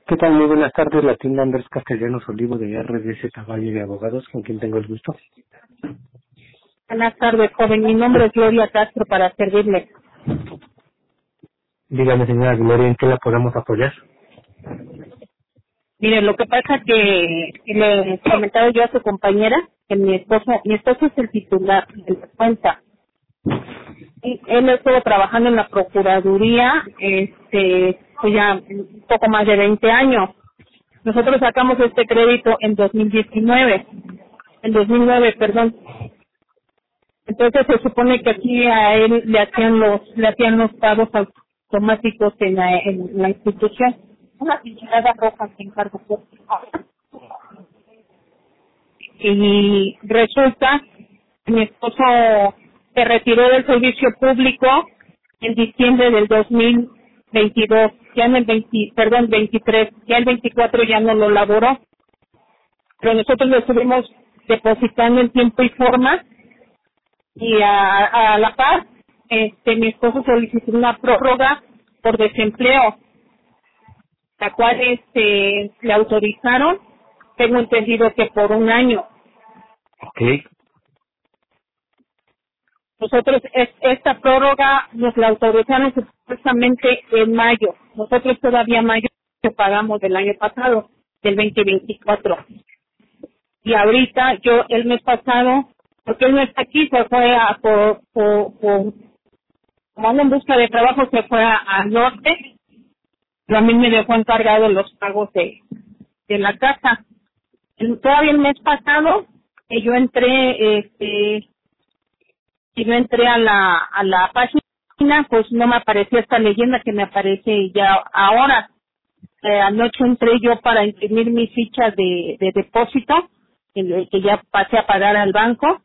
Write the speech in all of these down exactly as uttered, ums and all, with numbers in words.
¿Qué tal? Muy buenas tardes, la tienda Andrés Castellanos Olivo de R D S Caballo de Abogados, con quien tengo el gusto. Buenas tardes, joven. Mi nombre es Gloria Castro para servirle. Dígame, señora Gloria, ¿en qué la podemos apoyar? Mire, lo que pasa que le he comentado yo a su compañera que mi esposo, mi esposo es el titular de la cuenta. Y él estuvo trabajando en la Procuraduría, este, pues ya un poco más de veinte años. Nosotros sacamos este crédito en dos mil diecinueve, en dos mil nueve, perdón. Entonces se supone que aquí a él le hacían los, le hacían los pagos automáticos en la, en la institución. Una pincelada roja que encargo por y resulta que mi esposo se retiró del servicio público en diciembre del dos mil veintidós, ya en el veinte, perdón, veintitrés, ya el veinticuatro ya no lo laboró, pero nosotros lo estuvimos depositando en tiempo y forma y a, a la par, este, mi esposo solicitó una prórroga por desempleo, la cual este le autorizaron, tengo entendido que por un año. Ok. Nosotros es, esta prórroga nos la autorizaron supuestamente en mayo. Nosotros todavía mayo que pagamos del año pasado, del veinte veinticuatro. Y ahorita yo el mes pasado, porque él no está aquí, se fue a por, por, por como anda en busca de trabajo, se fue a- al norte, pero a mí me dejó encargado los pagos de, de la casa. El- todavía el mes pasado, que yo entré, este, y yo entré a la, a la página, pues no me aparecía esta leyenda que me aparece ya ahora. Eh, anoche entré yo para imprimir mis fichas de, de depósito, que, que ya pasé a pagar al banco,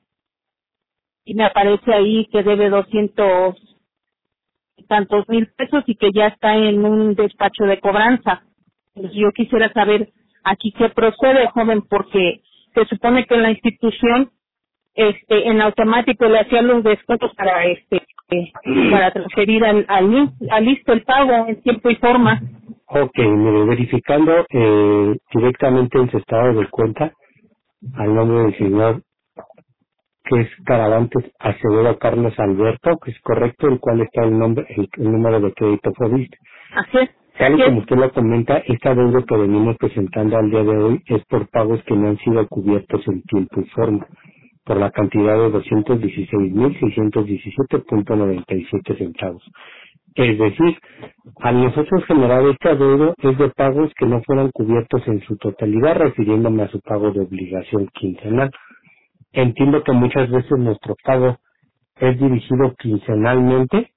y me aparece ahí que debe doscientos y tantos mil pesos y que ya está en un despacho de cobranza. Entonces yo quisiera saber aquí qué procede, joven, porque se supone que en la institución este en automático le hacían los descuentos para este eh, para transferir al al, al listo el pago en tiempo y forma. Ok, mire, verificando eh, directamente en su estado de cuenta, al nombre del señor, que es Caravantes Acevedo Carlos Alberto, que es correcto, el cual está el nombre, el, el número de crédito Fobiste. Así es, Tal y así es. como usted lo comenta, esta deuda que venimos presentando al día de hoy es por pagos que no han sido cubiertos en tiempo y forma, por la cantidad de doscientos dieciséis mil seiscientos diecisiete punto noventa y siete centavos. Es decir, al nosotros generar este adeudo es de pagos que no fueron cubiertos en su totalidad, refiriéndome a su pago de obligación quincenal. Entiendo que muchas veces nuestro pago es dirigido quincenalmente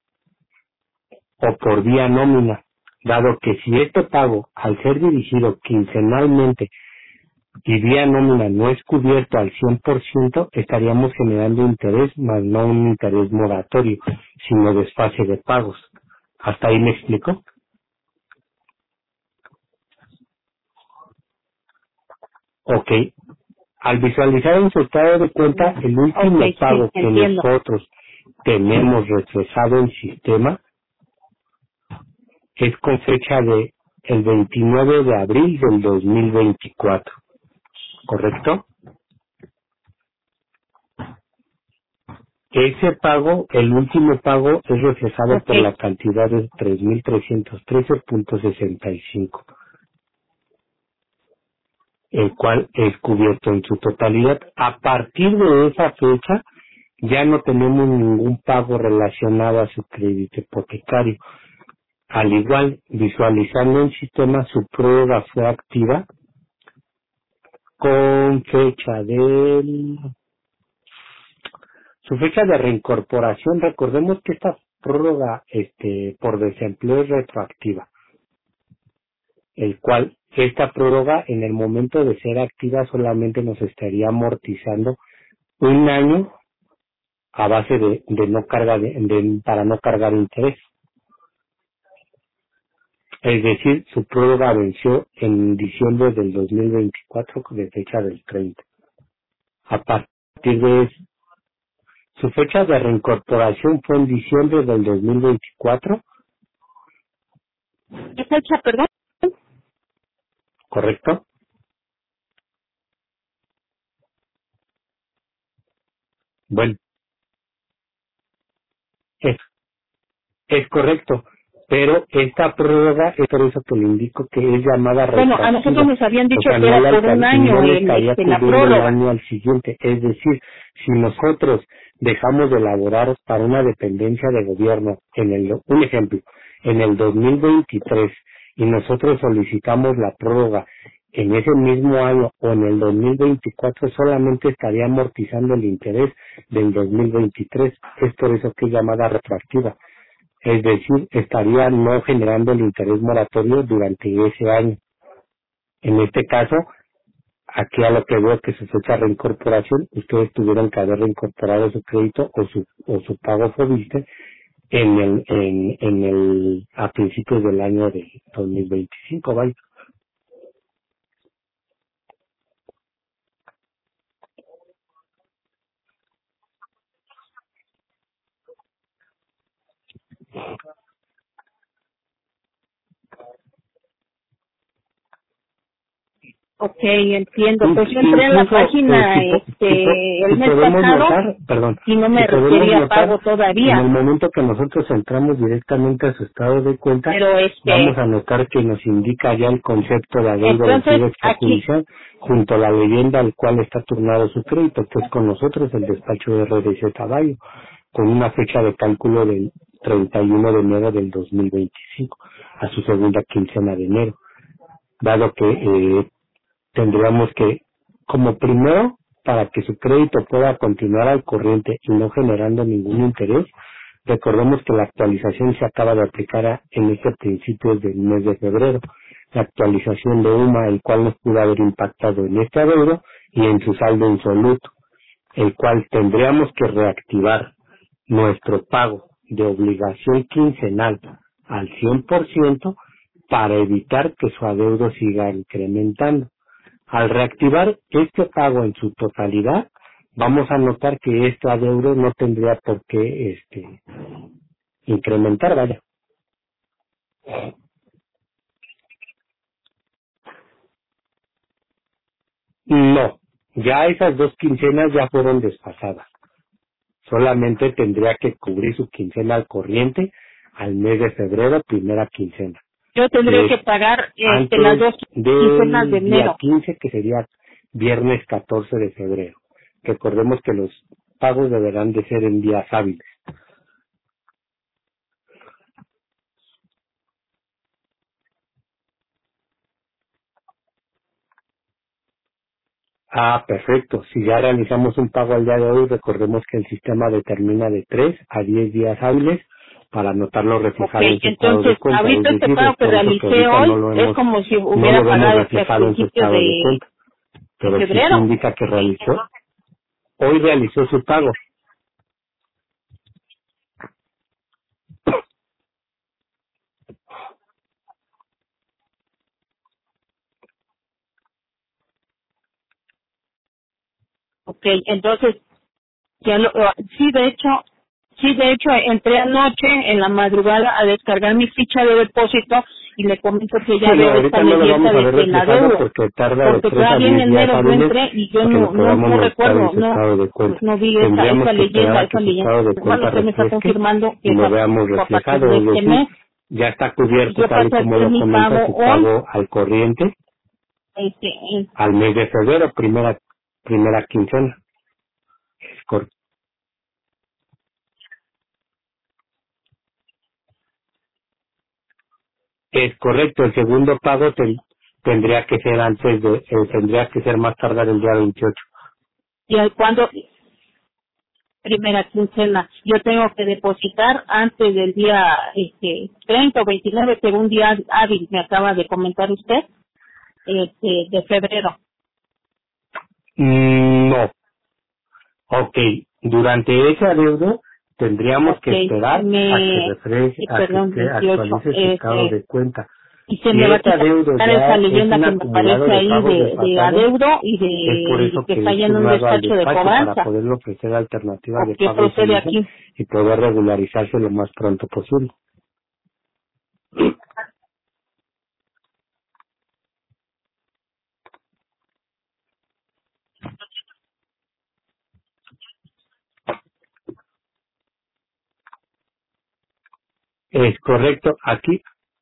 o por vía nómina, dado que si este pago, al ser dirigido quincenalmente y vía nómina no es cubierto al cien por ciento, estaríamos generando interés, más no un interés moratorio, sino desfase de pagos. ¿Hasta ahí me explico? Ok. Al visualizar en su estado de cuenta el último Okay, sí, pago que entiendo. nosotros tenemos reflejado en sistema, es con fecha de el veintinueve de abril del dos mil veinticuatro, ¿correcto? Ese pago, el último pago, es reflejado por la Okay, cantidad de tres mil trescientos trece punto sesenta y cinco, el cual es cubierto en su totalidad. A partir de esa fecha, ya no tenemos ningún pago relacionado a su crédito hipotecario. Al igual, visualizando en sistema, su prórroga fue activa con fecha del... Su fecha de reincorporación, recordemos que esta prórroga este, por desempleo es retroactiva, el cual esta prórroga en el momento de ser activa solamente nos estaría amortizando un año a base de, de no carga de, de- para no cargar interés. Es decir, su prórroga venció en diciembre del dos mil veinticuatro de fecha del treinta. A partir de eso, su fecha de reincorporación fue en diciembre del dos mil veinticuatro. ¿qué fecha, perdón? ¿correcto? Bueno, es, es correcto, pero esta prórroga es por eso que le indico que es llamada Bueno, a nosotros retroactiva. nos habían O dicho sea, que no era le, por un alcan- año no le el, estaría este, la cubriendo el prórroga. año al siguiente. Es decir, si nosotros dejamos de elaborar para una dependencia de gobierno, en el, un ejemplo, en el dos mil veintitrés, y nosotros solicitamos la prórroga en ese mismo año o en el dos mil veinticuatro, solamente estaría amortizando el interés del dos mil veintitrés. Es por eso que es llamada retroactiva. Es decir, estaría no generando el interés moratorio durante ese año. En este caso, aquí a lo que veo que su fecha de reincorporación, ustedes tuvieron que haber reincorporado su crédito o su o su pago FOBISTE en el en, en el a principios del año de dos mil veinticinco, ¿vale? Ok, entiendo. In- Pues yo entré en la Incluso, eh, página si, po- si, po- este si el mes podemos pasado notar, perdón, y no si me podemos requería pago notar, en el todavía. momento que nosotros entramos directamente a su estado de cuenta, Pero vamos este, a notar que nos indica ya el concepto de adeudo entonces vencido aquí, extrajudicial junto a la leyenda al cual está turnado su crédito, que es con nosotros el despacho de R D C Caballo, con una fecha de cálculo del treinta y uno de enero del dos mil veinticinco, a su segunda quincena de enero, dado que eh, tendríamos que, como primero, para que su crédito pueda continuar al corriente y no generando ningún interés, recordemos que la actualización se acaba de aplicar a- en este principio del mes de febrero, la actualización de U M A, el cual nos pudo haber impactado en este adeudo y en su saldo insoluto, el cual tendríamos que reactivar nuestro pago de obligación quincenal al cien por ciento para evitar que su adeudo siga incrementando. Al reactivar este pago en su totalidad, vamos a notar que este adeudo no tendría por qué este, incrementar, vaya. No, ya esas dos quincenas ya fueron desfasadas. Solamente tendría que cubrir su quincena al corriente al mes de febrero, primera quincena. yo tendría Que que es pagar este las antes dos quincenas de del día enero. quince, que sería viernes catorce de febrero. Recordemos que los pagos deberán de ser en días hábiles. Ah, perfecto. Si ya realizamos un pago al día de hoy, recordemos que el sistema determina de tres a diez días hábiles para anotarlo Ok, reflejado en su estado de entonces cuenta. Es ahorita este decir, es pago que por eso que realicé ahorita no hoy lo es hemos, como si no hubiera lo vemos pagado este a reflejado en su principios estado de de, cuenta. de Pero sí se febrero. indica que realizó, hoy realizó su pago. Ok, entonces ya lo, sí de hecho, sí de hecho entré anoche en la madrugada a descargar mi ficha de depósito y le comento que Sí, ya no, veo esta ahorita no lo leyenda vamos a de ver que la reflejado deudo, porque tarda de porque tres a todavía en diez días enero yo hábiles entré y yo para que lo no no podamos no notar en recuerdo, su no estado de pues cuenta. no vi esa Tendríamos esa que esperar leyenda, a que esa su leyenda. estado de Bueno, cuenta usted me está refresque confirmando y que lo esa veamos fue a partir reflejado, de es este decir, mes ya está y cubierto yo tal y pasé a como hacer lo mi comenta pago su hoy, pago al corriente este, en- al mes de febrero, primera primera quincena. Es, cor- es correcto, el segundo pago ten- tendría que ser antes de, eh, tendría que ser más tardar el día veintiocho. y al cuando primera quincena. Yo tengo que depositar antes del día este, treinta o veintinueve, según día hábil, me acaba de comentar usted, este, de febrero. Mm, No, ok, durante ese adeudo tendríamos Ok, que esperar a que me, refresque, sí, a que perdón, usted veintiocho. actualice su estado Este, de cuenta. y se Si me va a este quitar adeudo esa ya es leyenda un que me acumulado aparece de ahí pagos de, de desfasados, adeudo y es por de y eso que que está es ya en un turnado al despacho de despacho para cobranza. poderle ofrecer alternativas ¿O de qué pago procede inteligente aquí? y poder regularizarse lo más pronto posible. Es correcto. Aquí,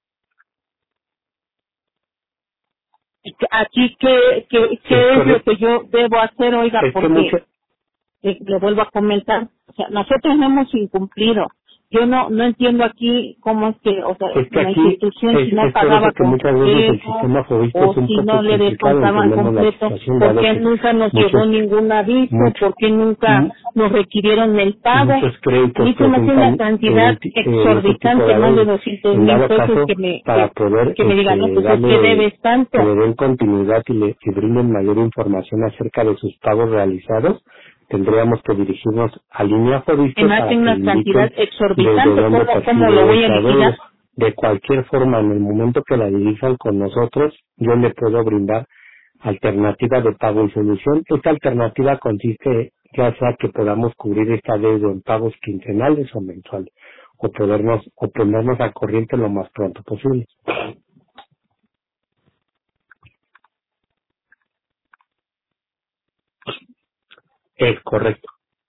Aquí, ¿qué, qué, es qué es lo correcto. que yo debo hacer, oiga? Es que Porque mucho, eh, le vuelvo a comentar, o sea, nosotros no hemos incumplido. Yo no no entiendo aquí cómo es que, o sea, es que la aquí institución es, si no es por pagaba eso que muchas veces el completo sistema fobista o es un si poco no le complicado. descontaban Entendemos la completo, situación, ¿por dado qué que nunca nos llegó muchos, ningún aviso? muchos, ¿Por qué nunca mu- nos requirieron el pago? muchos A créditos mí se me hace una presentan cantidad eh, ti- eh, ese tipo de exorbitante, más de adeudos. doscientos En mil dado pesos caso, que me para que, poder que me digan, no, este, pues es que darle, debes tanto. que le den continuidad y le y brinden mayor información acerca de sus pagos realizados, tendríamos que dirigirnos a línea Se Fobiste me hace para que una cantidad indiquen desde exorbitante, dónde ¿cómo, cómo percibe lo voy a ese liquidar? adeudo. De cualquier forma, en el momento que la dirijan con nosotros, yo le puedo brindar alternativa de pago y solución. Esta alternativa consiste ya sea que podamos cubrir esta deuda en pagos quincenales o mensuales, o podernos o ponernos al corriente lo más pronto posible. Es correcto.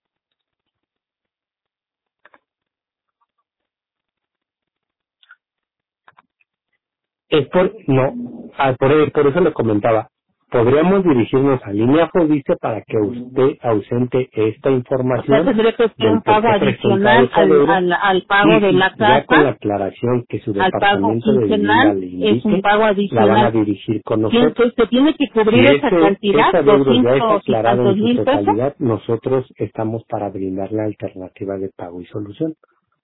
Es por, no, ah, por, por eso le comentaba, podríamos dirigirnos a línea Fobiste para que usted ausente esta O sea, información tendría que ser del un por pago qué presenta adicional esa al, deuda al, al pago y, de y la ya con la casa, aclaración que su al pago departamento de vivienda quincenal, le es un indique, pago la van a adicional. dirigir con Tien- nosotros. Se se tiene que Si cubrir esa ese, cantidad, ese adeudo ya es doscientos y aclarado en tantos su mil pesos. totalidad, nosotros estamos para brindar la alternativa de pago y solución.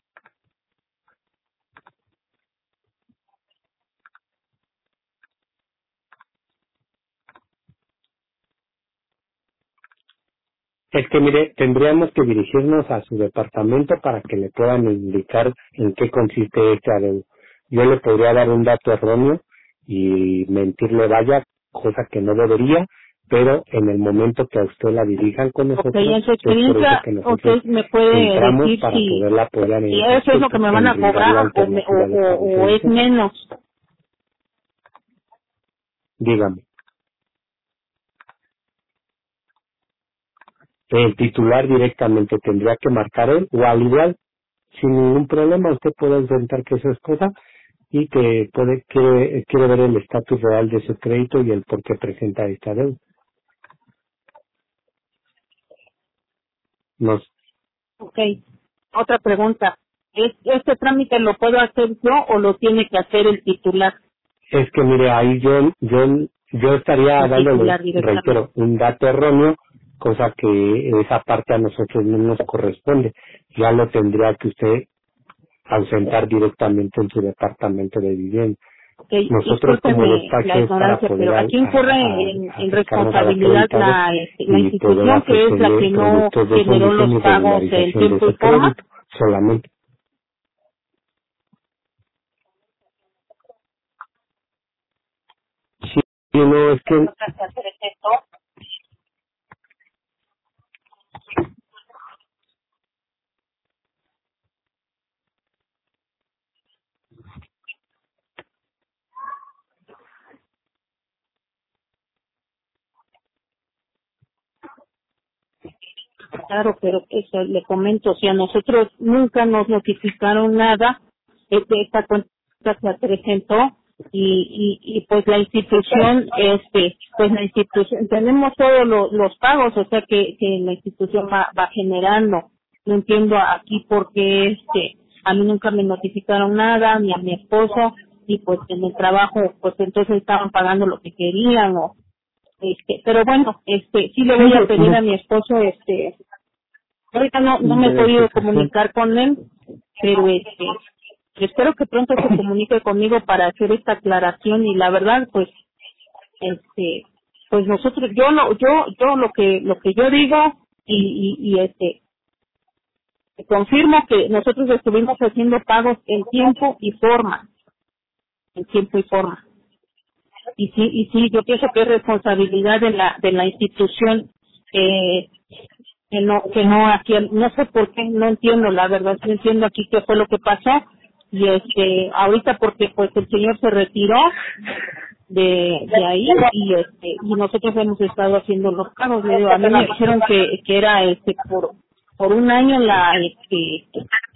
Es que mire, tendríamos que dirigirnos a su departamento para que le puedan indicar en qué consiste este adeudo. Yo le podría dar un dato erróneo y mentirle vaya, cosa que no debería, pero en el momento que a usted la dirijan con Ok, en nosotros, su es por eso experiencia, que nosotros usted me puede entramos decir para si, poderla apoyar si en ese eso es lo que aspecto, me van en a brindarle cobrar o, me, o, alternativa de pago y o, o es solución. menos. Dígame, el titular directamente tendría que marcar él o al igual, sin ningún problema, usted puede intentar que eso es cosa y que puede quiere, quiere ver el estatus real de su crédito y el por qué presenta esta deuda. Nos, Ok, otra pregunta. ¿Es, ¿Este trámite lo puedo hacer yo o lo tiene que hacer el titular, es que mire, ahí yo, yo, yo estaría el dándole, titular directamente? reitero, un dato erróneo, cosa que esa parte a nosotros no nos corresponde. Ya lo tendría que usted ausentar directamente en su departamento de vivienda. Ok, Nosotros como discúlpeme la despacho es para ignorancia, poder pero al- aquí a- incurre a- en, en acercarnos al responsabilidad acreditado la, este, la y poder institución que es la ofrecerle que no productos de generó solución los y pagos en regularización de tiempo y ese forma. crédito solamente. Sí, no, es que, Claro, pero eso le comento, si a nosotros nunca nos notificaron nada, este, esta cuenta se presentó y, y, y pues la institución, este, pues la institución, tenemos todos lo- los pagos, o sea que, que la institución va, va generando. No entiendo aquí por qué este, a mí nunca me notificaron nada, ni a mi esposo, y pues en el trabajo, pues entonces estaban pagando lo que querían o este, pero bueno, este, sí le sí, voy a no, pedir no, a mi esposo, este, ahorita no, no me he de podido verificación. comunicar con él, pero este, espero que pronto se comunique conmigo para hacer esta aclaración y la verdad, pues, este, pues nosotros, yo lo, yo, yo lo que, lo que yo digo y, y, y este, confirmo que nosotros estuvimos haciendo pagos en tiempo y forma, en tiempo y forma. Y sí, y sí, yo pienso que es responsabilidad de la, de la institución, eh, que no que no hacían, no sé por qué, no entiendo la verdad, no entiendo aquí qué fue lo que pasó y este ahorita porque pues el señor se retiró de de ahí y este y nosotros hemos estado haciendo los pagos. Le digo, a mí me dijeron que que era este por por un año la este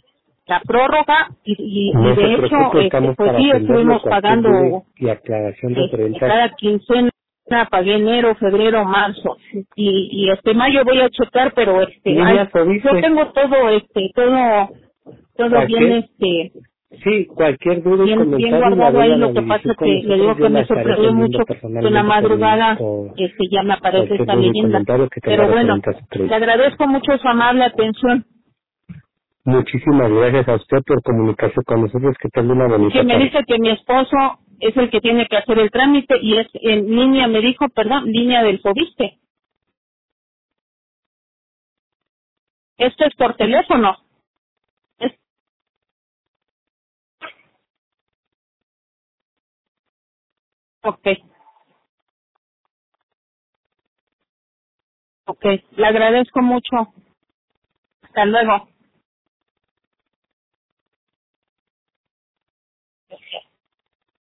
la prórroga y, y, No y se de hecho, preocupe, este, estamos pues para sí, atenderlo, estuvimos cualquier pagando duda y aclaración este, referente a... cada quincena, pagué enero, febrero, marzo y, y este mayo voy a checar, pero este, ay, Niña, pues, yo dice, tengo todo, este, todo, todo bien, cualquier, este, sí, cualquier duda y bien, bien comentario la guardado ahí. vuelvan a Lo que pasa dirigir es que con le digo nosotros, yo que la me estaré sorprendió atendiendo mucho que en la personalmente por mi, madrugada por este ya me aparece cualquier esta duda y leyenda. comentario que tenga Pero bueno, referente a su le crédito. agradezco mucho su amable atención. Muchísimas gracias a usted por comunicarse con nosotros, que tenga una bonita Que me tarde. dice que mi esposo es el que tiene que hacer el trámite y es en línea, me dijo, perdón, línea del Fobiste. Esto es por teléfono. Es, ok, ok. Le agradezco mucho. Hasta luego.